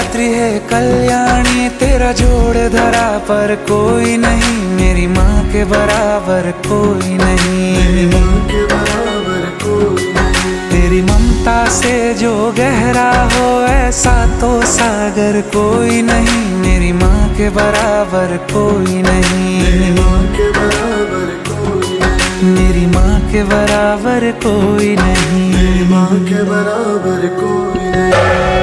गायत्री है कल्याणी, तेरा जोड़ धरा पर कोई नहीं, मेरी माँ के बराबर कोई नहीं, मेरी माँ के बराबर कोई नहीं। तेरी ममता से जो गहरा हो ऐसा तो सागर कोई नहीं, मेरी माँ के बराबर कोई नहीं, मेरी माँ के बराबर कोई नहीं, मेरी माँ के बराबर कोई नहीं, मेरी माँ के बराबर कोई नहीं।